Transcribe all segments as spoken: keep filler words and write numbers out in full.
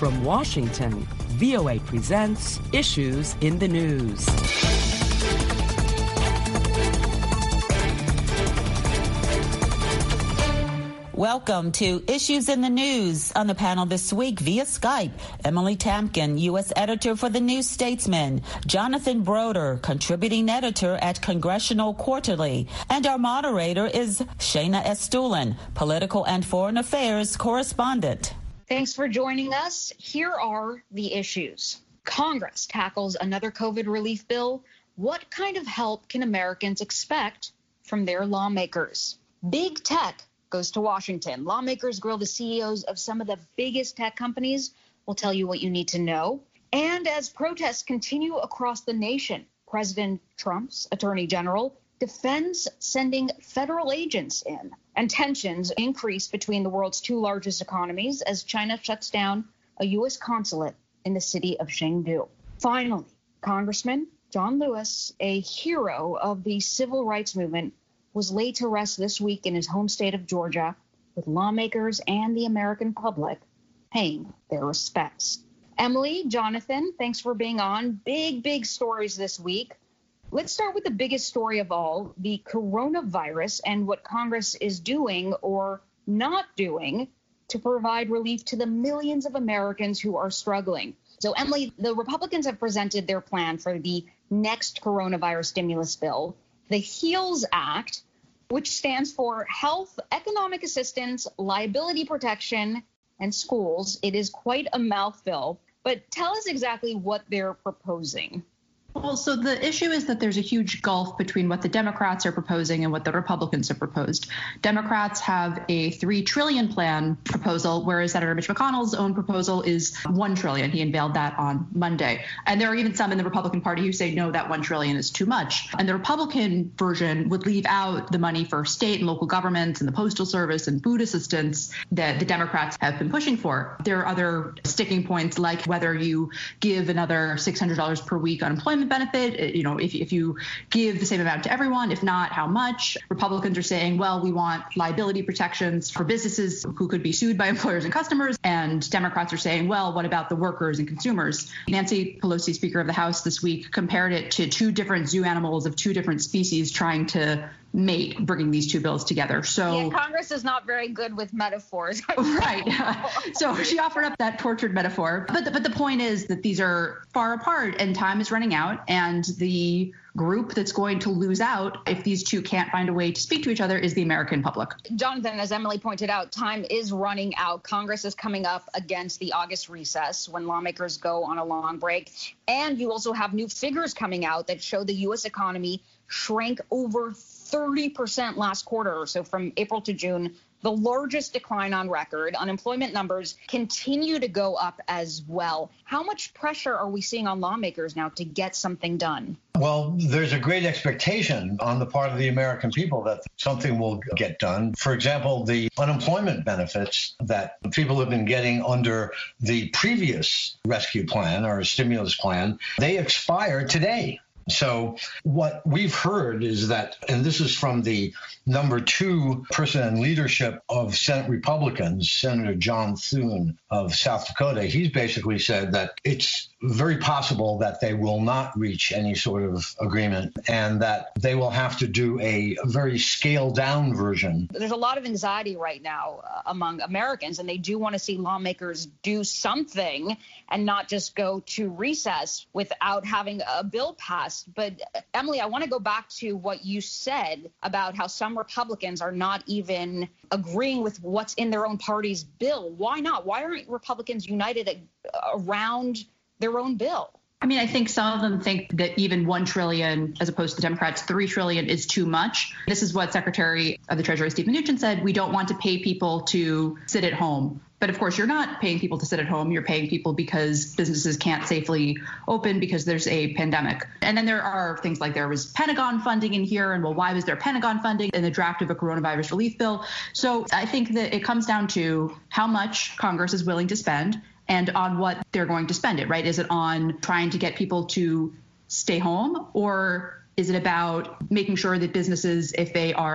From Washington, V O A presents Issues in the News. Welcome to Issues in the News. On the panel this week via Skype, Emily Tamkin, U S editor for The New Statesman, Jonathan Broder, contributing editor at Congressional Quarterly, and our moderator is Shayna Estulin, political and foreign affairs correspondent. Thanks for joining us. Here are the issues. Congress tackles another COVID relief bill. What kind of help can Americans expect from their lawmakers? Big tech goes to Washington. Lawmakers grill the C E Os of some of the biggest tech companies. We'll tell you what you need to know. And as protests continue across the nation, President Trump's attorney general defends sending federal agents in. And tensions increase between the world's two largest economies as China shuts down a U S consulate in the city of Chengdu. Finally, Congressman John Lewis, a hero of the civil rights movement, was laid to rest this week in his home state of Georgia, with lawmakers and the American public paying their respects. Emily, Jonathan, thanks for being on. Big, big stories this week. Let's start with the biggest story of all, the coronavirus and what Congress is doing or not doing to provide relief to the millions of Americans who are struggling. So, Emily, the Republicans have presented their plan for the next coronavirus stimulus bill, the HEALS Act, which stands for Health, Economic Assistance, Liability Protection, and Schools. It is quite a mouthful, but tell us exactly what they're proposing. Well, so the issue is that there's a huge gulf between what the Democrats are proposing and what the Republicans have proposed. Democrats have a three trillion dollars plan proposal, whereas Senator Mitch McConnell's own proposal is one trillion dollars. He unveiled that on Monday. And there are even some in the Republican Party who say, no, that one trillion dollars is too much. And the Republican version would leave out the money for state and local governments and the Postal Service and food assistance that the Democrats have been pushing for. There are other sticking points, like whether you give another six hundred dollars per week unemployment benefit, you know, if, if you give the same amount to everyone, if not, how much. Republicans are saying, well, we want liability protections for businesses who could be sued by employers and customers. And Democrats are saying, well, what about the workers and consumers? Nancy Pelosi, Speaker of the House, this week compared it to two different zoo animals of two different species trying to mate, bringing these two bills together. So yeah, Congress is not very good with metaphors. Right. So she offered up that tortured metaphor. But the, but the point is that these are far apart and time is running out. And the group that's going to lose out if these two can't find a way to speak to each other is the American public. Jonathan, as Emily pointed out, time is running out. Congress is coming up against the August recess when lawmakers go on a long break. And you also have new figures coming out that show the U S economy shrank over thirty percent last quarter. So from April to June, the largest decline on record. Unemployment numbers continue to go up as well. How much pressure are we seeing on lawmakers now to get something done? Well, there's a great expectation on the part of the American people that something will get done. For example, the unemployment benefits that people have been getting under the previous rescue plan or stimulus plan, they expire today. So what we've heard is that, and this is from the number two person in leadership of Senate Republicans, Senator John Thune of South Dakota, he's basically said that it's very possible that they will not reach any sort of agreement and that they will have to do a very scaled down version. There's a lot of anxiety right now uh, among Americans, and they do want to see lawmakers do something and not just go to recess without having a bill passed. But Emily, I want to go back to what you said about how some Republicans are not even agreeing with what's in their own party's bill. Why not? Why aren't Republicans united around their own bill? I mean, I think some of them think that even one trillion, as opposed to the Democrats, three trillion is too much. This is what Secretary of the Treasury Steve Mnuchin said. We don't want to pay people to sit at home. But of course, you're not paying people to sit at home. You're paying people because businesses can't safely open because there's a pandemic. And then there are things like there was Pentagon funding in here. And well, why was there Pentagon funding in the draft of a coronavirus relief bill? So I think that it comes down to how much Congress is willing to spend and on what they're going to spend it, right? Is it on trying to get people to stay home, or is it about making sure that businesses, if they are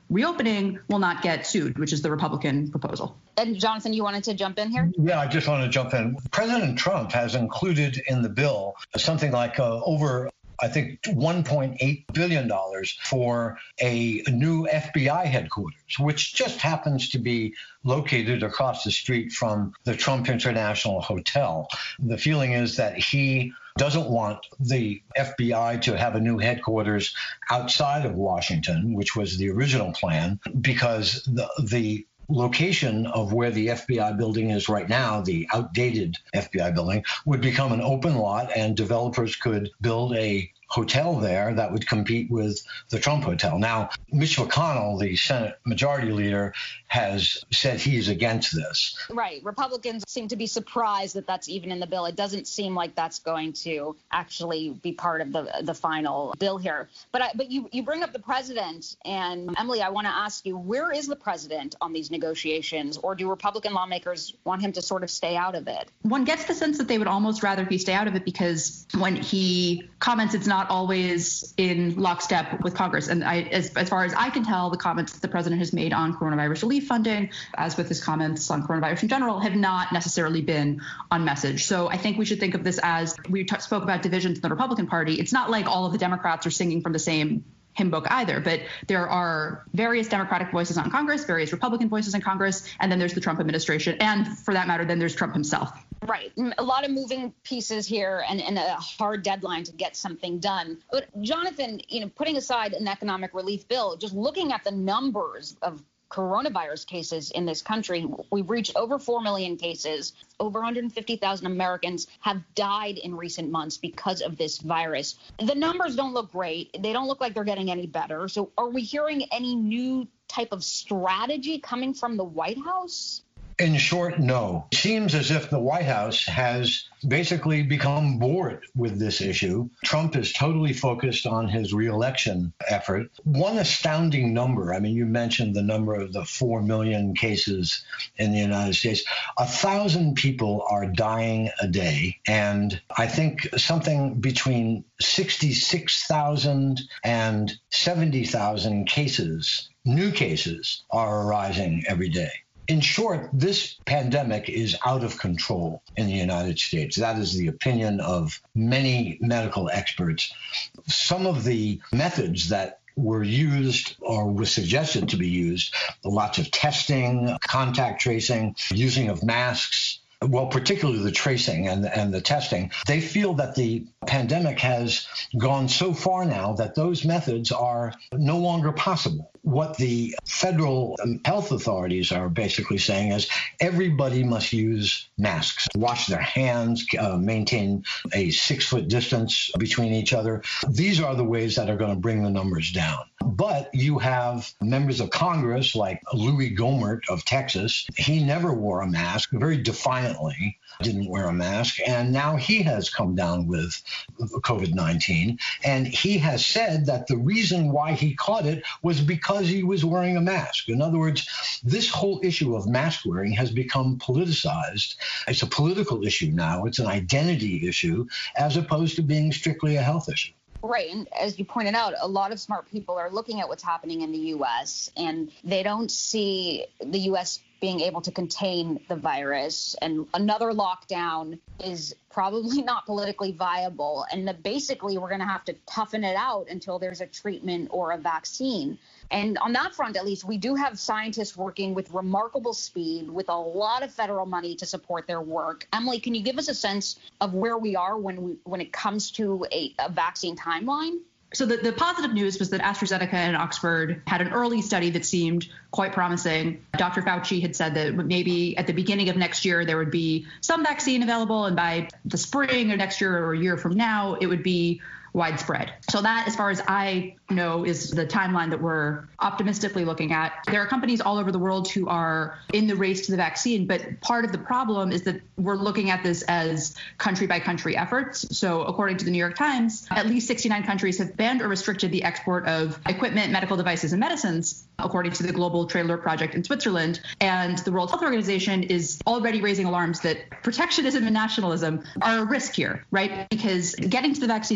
reopening will not get sued, which is the Republican proposal. And Jonathan, you wanted to jump in here? Yeah, I just want to jump in. President Trump has included in the bill something like uh, over I think one point eight billion dollars for a new F B I headquarters, which just happens to be located across the street from the Trump International Hotel. The feeling is that he doesn't want the F B I to have a new headquarters outside of Washington, which was the original plan, because the the location of where the F B I building is right now, the outdated F B I building, would become an open lot and developers could build a hotel there that would compete with the Trump Hotel. Now, Mitch McConnell, the Senate Majority Leader, has said he's against this. Right. Republicans seem to be surprised that that's even in the bill. It doesn't seem like that's going to actually be part of the the final bill here. But I, but you, you bring up the president, and Emily, I want to ask you, where is the president on these negotiations, or do Republican lawmakers want him to sort of stay out of it? One gets the sense that they would almost rather he stay out of it, because when he comments, it's not always in lockstep with Congress. And I, as, as far as I can tell, the comments that the president has made on coronavirus relief funding, as with his comments on coronavirus in general, have not necessarily been on message. So I think we should think of this as, we t- spoke about divisions in the Republican Party. It's not like all of the Democrats are singing from the same hymn book either, but there are various Democratic voices on Congress, various Republican voices in Congress, and then there's the Trump administration. And for that matter, then there's Trump himself. Right. A lot of moving pieces here, and, and a hard deadline to get something done. But Jonathan, you know, putting aside an economic relief bill, just looking at the numbers of coronavirus cases in this country, we've reached over four million cases. Over one hundred fifty thousand Americans have died in recent months because of this virus. The numbers don't look great. They don't look like they're getting any better. So are we hearing any new type of strategy coming from the White House? In short, no. It seems as if the White House has basically become bored with this issue. Trump is totally focused on his reelection effort. One astounding number, I mean, you mentioned the number of the four million cases in the United States. A thousand people are dying a day. And I think something between sixty-six thousand and seventy thousand cases, new cases, are arising every day. In short, this pandemic is out of control in the United States. That is the opinion of many medical experts. Some of the methods that were used or were suggested to be used, lots of testing, contact tracing, using of masks, well, particularly the tracing and, and the testing, they feel that the pandemic has gone so far now that those methods are no longer possible. What the federal health authorities are basically saying is everybody must use masks, wash their hands, uh, maintain a six-foot distance between each other. These are the ways that are going to bring the numbers down. But you have members of Congress like Louis Gohmert of Texas. He never wore a mask, very defiantly didn't wear a mask, and now he has come down with COVID nineteen. And he has said that the reason why he caught it was because he was wearing a mask. In other words, this whole issue of mask wearing has become politicized. It's a political issue now. It's an identity issue as opposed to being strictly a health issue. Right. And as you pointed out, a lot of smart people are looking at what's happening in the U S, and they don't see the U S being able to contain the virus. And another lockdown is probably not politically viable. And that basically we're going to have to toughen it out until there's a treatment or a vaccine. And on that front, at least, we do have scientists working with remarkable speed with a lot of federal money to support their work. Emily, can you give us a sense of where we are when we, when it comes to a, a vaccine timeline? So the, the positive news was that AstraZeneca and Oxford had an early study that seemed quite promising. Doctor Fauci had said that maybe at the beginning of next year, there would be some vaccine available, and by the spring or next year or a year from now, it would be widespread. So that, as far as I know, is the timeline that we're optimistically looking at. There are companies all over the world who are in the race to the vaccine, but part of the problem is that we're looking at this as country by country efforts. So according to the New York Times, at least sixty-nine countries have banned or restricted the export of equipment, medical devices, and medicines, according to the Global Trade Alert Project in Switzerland. And the World Health Organization is already raising alarms that protectionism and nationalism are a risk here, right? Because getting to the vaccine is one,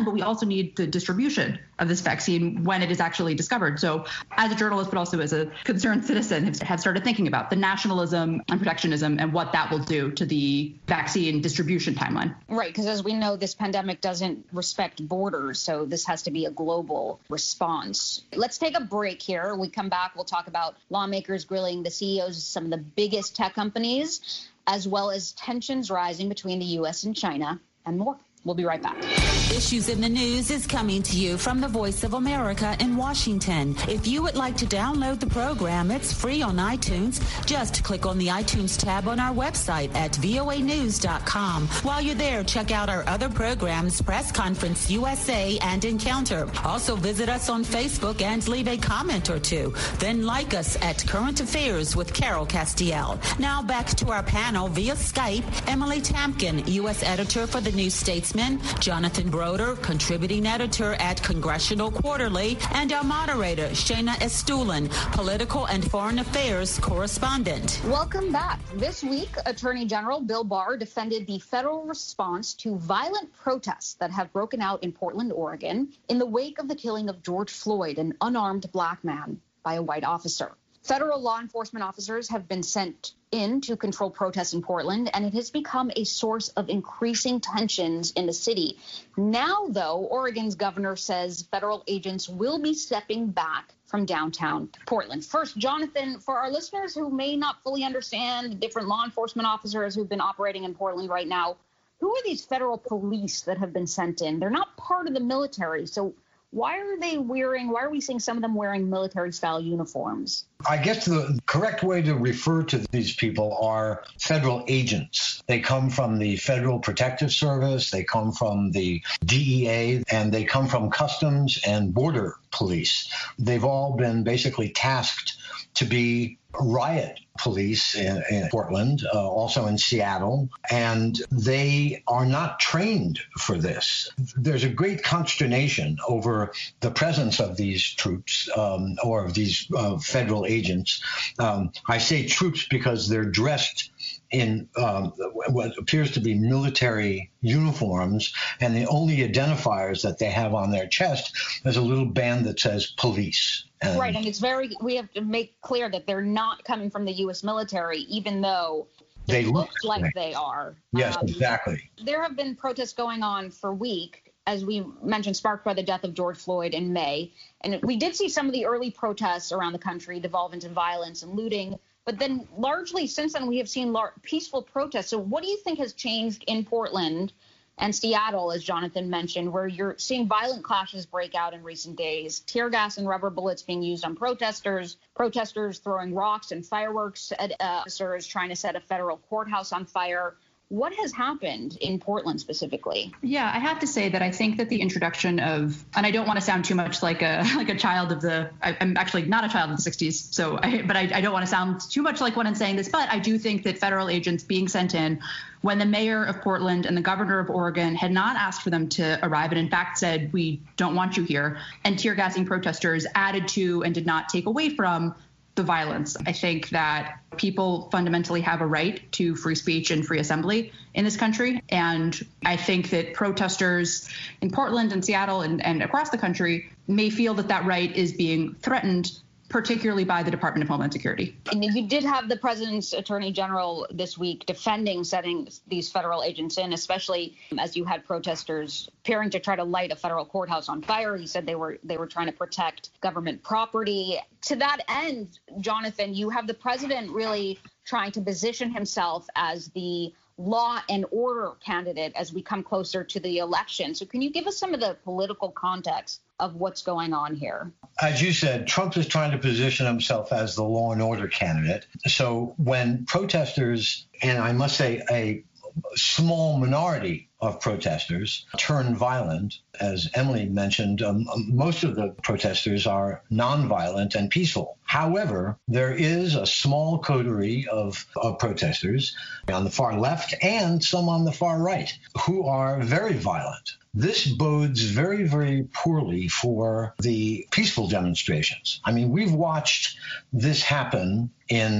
but we also need the distribution of this vaccine when it is actually discovered. So as a journalist, but also as a concerned citizen, have, have started thinking about the nationalism and protectionism and what that will do to the vaccine distribution timeline. Right, because as we know, this pandemic doesn't respect borders, so this has to be a global response. Let's take a break here. When we come back, we'll talk about lawmakers grilling the C E Os of some of the biggest tech companies, as well as tensions rising between the U S and China, and more. We'll be right back. Issues in the News is coming to you from the Voice of America in Washington. If you would like to download the program, it's free on iTunes. Just click on the iTunes tab on our website at voa news dot com. While you're there, check out our other programs, Press Conference U S A and Encounter. Also visit us on Facebook and leave a comment or two. Then like us at Current Affairs with Carol Castiel. Now back to our panel via Skype. Emily Tamkin, U S editor for the New Statesman. Jonathan Broder, contributing editor at Congressional Quarterly, and our moderator, Shayna Estulin, political and foreign affairs correspondent. Welcome back. This week, Attorney General Bill Barr defended the federal response to violent protests that have broken out in Portland, Oregon, in the wake of the killing of George Floyd, an unarmed black man, by a white officer. Federal law enforcement officers have been sent in to control protests in Portland, and it has become a source of increasing tensions in the city. Now, though, Oregon's governor says federal agents will be stepping back from downtown Portland. First, Jonathan, for our listeners who may not fully understand the different law enforcement officers who've been operating in Portland right now, who are these federal police that have been sent in? They're not part of the military, so why are they wearing, why are we seeing some of them wearing military-style uniforms? I guess the correct way to refer to these people are federal agents. They come from the Federal Protective Service, they come from the D E A, and they come from Customs and Border Police. They've all been basically tasked to be riot police in, in Portland, uh, also in Seattle, and they are not trained for this. There's a great consternation over the presence of these troops um, or of these uh, federal agents. Um, I say troops because they're dressed in um, what appears to be military uniforms, and the only identifiers that they have on their chest is a little band that says police. And right, and it's very, we have to make clear that they're not coming from the U S military, even though they look look like they are. Yes, um, exactly. There have been protests going on for weeks, as we mentioned, sparked by the death of George Floyd in May. And we did see some of the early protests around the country devolve into violence and looting. But then largely since then, we have seen lar- peaceful protests. So what do you think has changed in Portland and Seattle, as Jonathan mentioned, where you're seeing violent clashes break out in recent days, tear gas and rubber bullets being used on protesters, protesters throwing rocks and fireworks at uh, officers trying to set a federal courthouse on fire? What has happened in Portland specifically? Yeah, I have to say that I think that the introduction of, and I don't want to sound too much like a like a child of the, I, I'm actually not a child of the sixties, so I, but I, I don't want to sound too much like one in saying this, but I do think that federal agents being sent in when the mayor of Portland and the governor of Oregon had not asked for them to arrive and in fact said, we don't want you here, and tear gassing protesters added to and did not take away from the violence. I think that people fundamentally have a right to free speech and free assembly in this country. And I think that protesters in Portland and Seattle and, and across the country may feel that that right is being threatened, particularly by the Department of Homeland Security. And you did have the president's attorney general this week defending setting these federal agents in, especially as you had protesters appearing to try to light a federal courthouse on fire. He said they were they were trying to protect government property. To that end, Jonathan, you have the president really trying to position himself as the law and order candidate as we come closer to the election. So can you give us some of the political context of what's going on here? As you said, Trump is trying to position himself as the law and order candidate. So when protesters, and I must say a small minority of protesters, turn violent, as Emily mentioned, um, most of the protesters are nonviolent and peaceful. However, there is a small coterie of, of protesters on the far left and some on the far right who are very violent. This bodes very, very poorly for the peaceful demonstrations. I mean, we've watched this happen in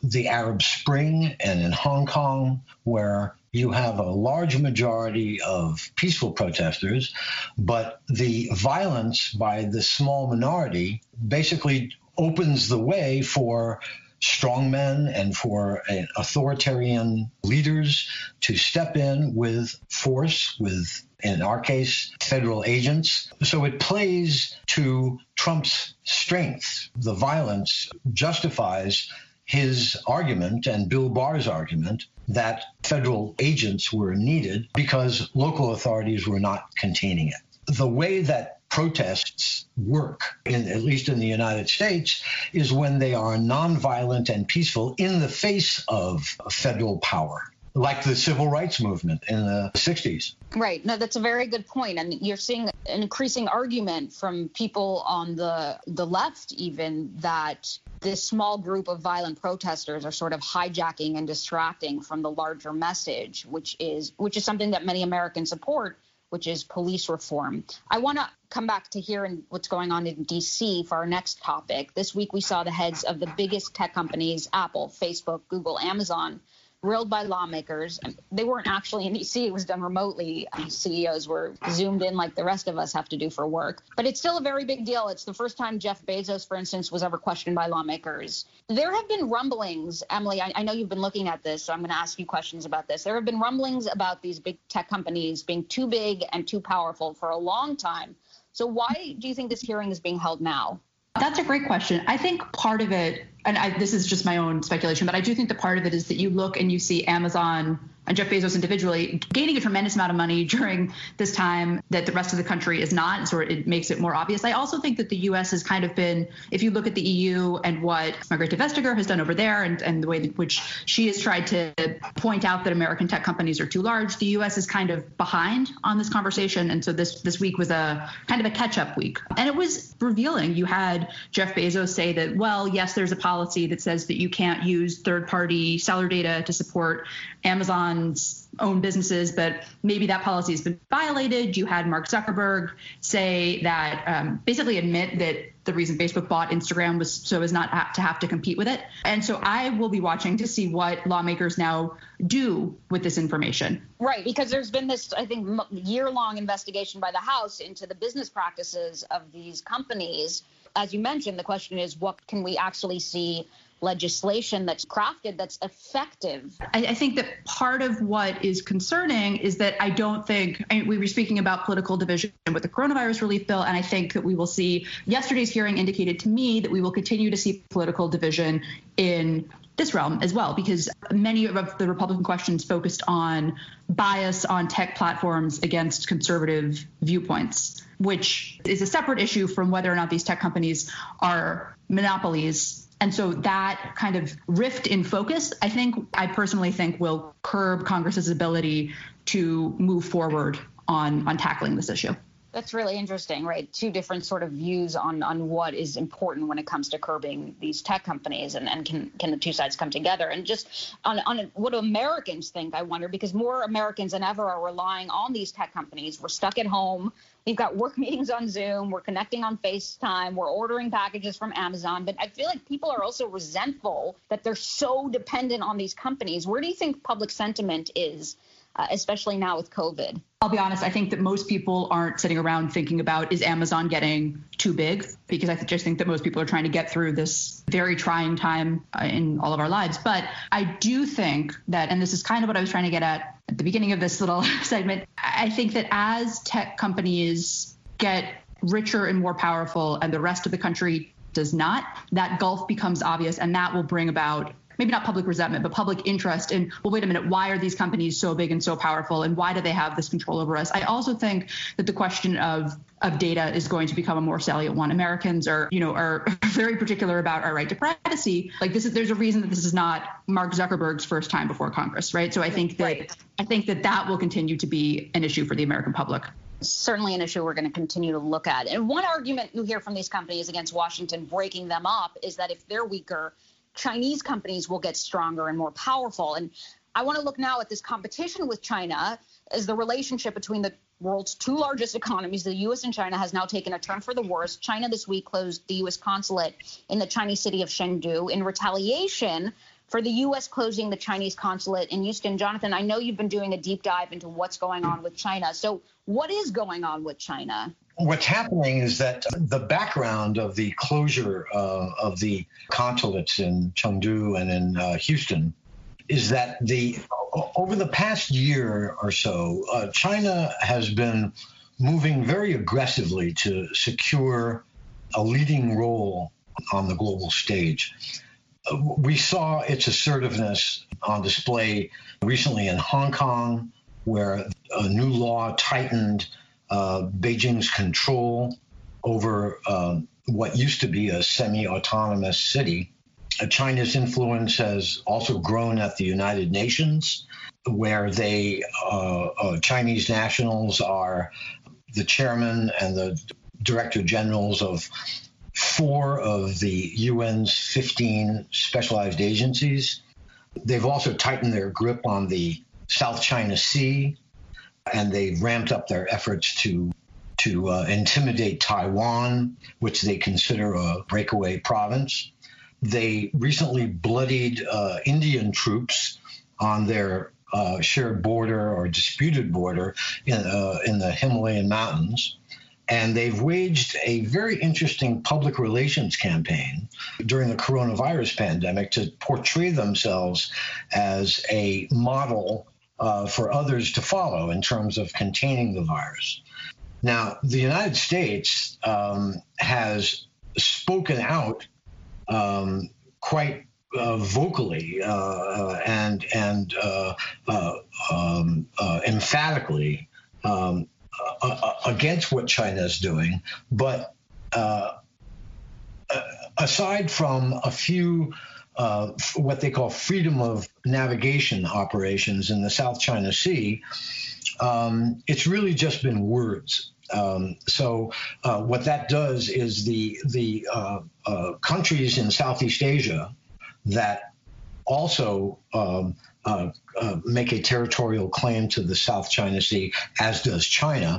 the Arab Spring and in Hong Kong, where you have a large majority of peaceful protesters, but the violence by the small minority basically opens the way for strongmen and for authoritarian leaders to step in with force, with, in our case, federal agents. So it plays to Trump's strengths. The violence justifies his argument and Bill Barr's argument that federal agents were needed because local authorities were not containing it. The way that protests work, in, at least in the United States, is when they are nonviolent and peaceful in the face of federal power, like the civil rights movement in the sixties. Right. No, that's a very good point. And you're seeing an increasing argument from people on the the left, even, that this small group of violent protesters are sort of hijacking and distracting from the larger message, which is which is something that many Americans support, which is police reform. I want to come back to hearing what's going on in D C for our next topic. This week, we saw the heads of the biggest tech companies, Apple, Facebook, Google, Amazon, grilled by lawmakers. They weren't actually in D C. It was done remotely. C E Os were zoomed in like the rest of us have to do for work. But it's still a very big deal. It's the first time Jeff Bezos, for instance, was ever questioned by lawmakers. There have been rumblings, Emily, I, I know you've been looking at this, so I'm going to ask you questions about this. There have been rumblings about these big tech companies being too big and too powerful for a long time. So why do you think this hearing is being held now? That's a great question. I think part of it, and I, this is just my own speculation, but I do think that part of it is that you look and you see Amazon and Jeff Bezos individually gaining a tremendous amount of money during this time that the rest of the country is not, so it makes it more obvious. I also think that the U S has kind of been, if you look at the E U and what Margrethe Vestager has done over there and, and the way in which she has tried to point out that American tech companies are too large, the U S is kind of behind on this conversation. And so this, this week was a kind of a catch-up week. And it was revealing. You had Jeff Bezos say that, well, yes, there's a policy that says that you can't use third-party seller data to support Amazon's own businesses, but maybe that policy has been violated. You had Mark Zuckerberg say that, um, basically admit that the reason Facebook bought Instagram was so as not have to have to compete with it. And so I will be watching to see what lawmakers now do with this information. Right, because there's been this, I think, year-long investigation by the House into the business practices of these companies. As you mentioned, the question is, what can we actually see legislation that's crafted that's effective? I, I think that part of what is concerning is that I don't think, I mean, we were speaking about political division with the coronavirus relief bill, and I think that we will see, yesterday's hearing indicated to me that we will continue to see political division in this realm as well, because many of the Republican questions focused on bias on tech platforms against conservative viewpoints, which is a separate issue from whether or not these tech companies are monopolies. And so that kind of rift in focus, I think, I personally think will curb Congress's ability to move forward on, on tackling this issue. That's really interesting, right? Two different sort of views on, on what is important when it comes to curbing these tech companies, and, and can can the two sides come together? And just on, on what do Americans think, I wonder, because more Americans than ever are relying on these tech companies. We're stuck at home. We've got work meetings on Zoom. We're connecting on FaceTime. We're ordering packages from Amazon. But I feel like people are also resentful that they're so dependent on these companies. Where do you think public sentiment is, uh, especially now with COVID? I'll be honest, I think that most people aren't sitting around thinking about, is Amazon getting too big? Because I just think that most people are trying to get through this very trying time uh, in all of our lives. But I do think that, and this is kind of what I was trying to get at at the beginning of this little segment, I think that as tech companies get richer and more powerful and the rest of the country does not, that gulf becomes obvious, and that will bring about maybe not public resentment, but public interest in, well, wait a minute, why are these companies so big and so powerful, and why do they have this control over us? I also think that the question of of data is going to become a more salient one. Americans are, you know, are very particular about our right to privacy. Like this is, there's a reason that this is not Mark Zuckerberg's first time before Congress, right? So I think that right. I think that that will continue to be an issue for the American public. Certainly an issue we're going to continue to look at. And one argument you hear from these companies against Washington breaking them up is that if they're weaker, Chinese companies will get stronger and more powerful. And I want to look now at this competition with China as the relationship between the world's two largest economies, the U S and China, has now taken a turn for the worse. China this week closed the U S consulate in the Chinese city of Chengdu in retaliation for the U S closing the Chinese consulate in Houston. Jonathan, I know you've been doing a deep dive into what's going on with China. So what is going on with China? What's happening is that the background of the closure uh, of the consulates in Chengdu and in uh, Houston is that the over the past year or so, uh, China has been moving very aggressively to secure a leading role on the global stage. Uh, we saw its assertiveness on display recently in Hong Kong, where a new law tightened uh, Beijing's control over uh, what used to be a semi-autonomous city. Uh, China's influence has also grown at the United Nations, where they uh, uh, Chinese nationals are the chairman and the director generals of four of the U N's fifteen specialized agencies. They've also tightened their grip on the South China Sea, and they've ramped up their efforts to to uh, intimidate Taiwan, which they consider a breakaway province. They recently bloodied uh, Indian troops on their uh, shared border or disputed border in, uh, in the Himalayan mountains. And they've waged a very interesting public relations campaign during the coronavirus pandemic to portray themselves as a model uh, for others to follow in terms of containing the virus. Now, the United States um, has spoken out um, quite uh, vocally uh, and and uh, uh, um, uh, emphatically um, uh, against what China is doing. But uh, aside from a few uh, what they call freedom of navigation operations in the South China Sea, um, it's really just been words. Um, so uh, what that does is the the uh, uh, countries in Southeast Asia that also um, uh, uh, make a territorial claim to the South China Sea, as does China,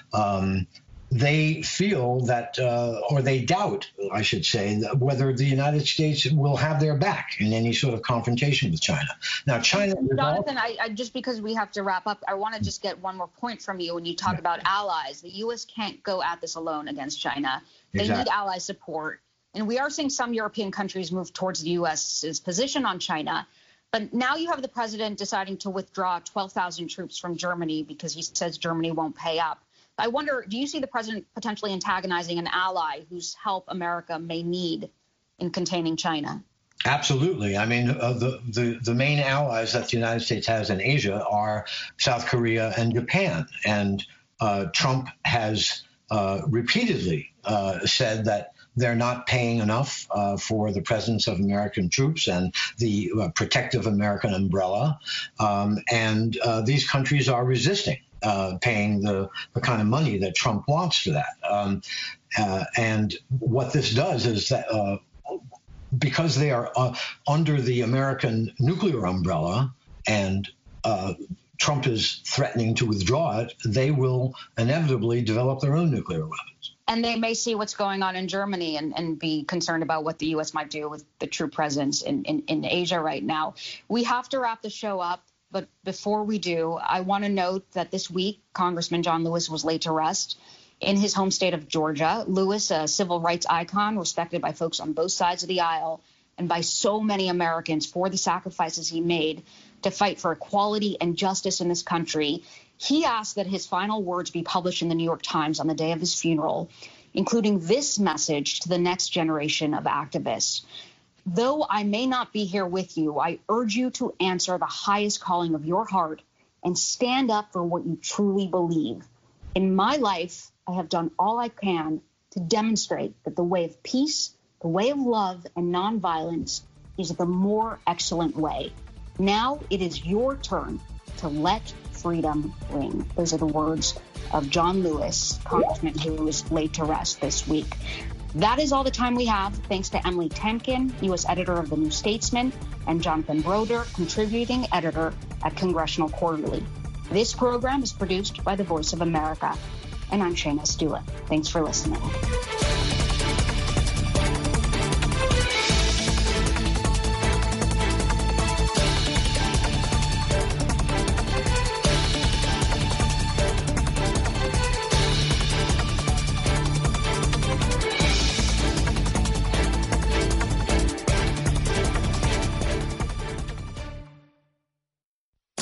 um, they feel that, uh, or they doubt, I should say, that whether the United States will have their back in any sort of confrontation with China. Now, China. Jonathan, I, I just because we have to wrap up, I want to just get one more point from you when you talk yeah. about allies. The U S can't go at this alone against China. They exactly. need ally support. And we are seeing some European countries move towards the U S's position on China. But now you have the president deciding to withdraw twelve thousand troops from Germany because he says Germany won't pay up. I wonder, do you see the president potentially antagonizing an ally whose help America may need in containing China? Absolutely. I mean, uh, the, the, the main allies that the United States has in Asia are South Korea and Japan. And uh, Trump has uh, repeatedly uh, said that they're not paying enough uh, for the presence of American troops and the uh, protective American umbrella. Um, and uh, these countries are resisting uh, paying the, the kind of money that Trump wants for that. Um, uh, and what this does is that uh, because they are uh, under the American nuclear umbrella and uh, Trump is threatening to withdraw it, they will inevitably develop their own nuclear weapons. And they may see what's going on in Germany and, and be concerned about what the U S might do with the true presence in, in, in Asia right now. We have to wrap the show up. But before we do, I want to note that this week, Congressman John Lewis was laid to rest in his home state of Georgia. Lewis, a civil rights icon, respected by folks on both sides of the aisle and by so many Americans for the sacrifices he made to fight for equality and justice in this country. He asked that his final words be published in the New York Times on the day of his funeral, including this message to the next generation of activists. Though I may not be here with you, I urge you to answer the highest calling of your heart and stand up for what you truly believe. In my life, I have done all I can to demonstrate that the way of peace, the way of love and nonviolence is the more excellent way. Now it is your turn to let freedom ring. Those are the words of John Lewis, Congressman who was laid to rest this week. That is all the time we have. Thanks to Emily Temkin, U S editor of The New Statesman, and Jonathan Broder, contributing editor at Congressional Quarterly. This program is produced by the Voice of America, and I'm Shayna Stewart. Thanks for listening.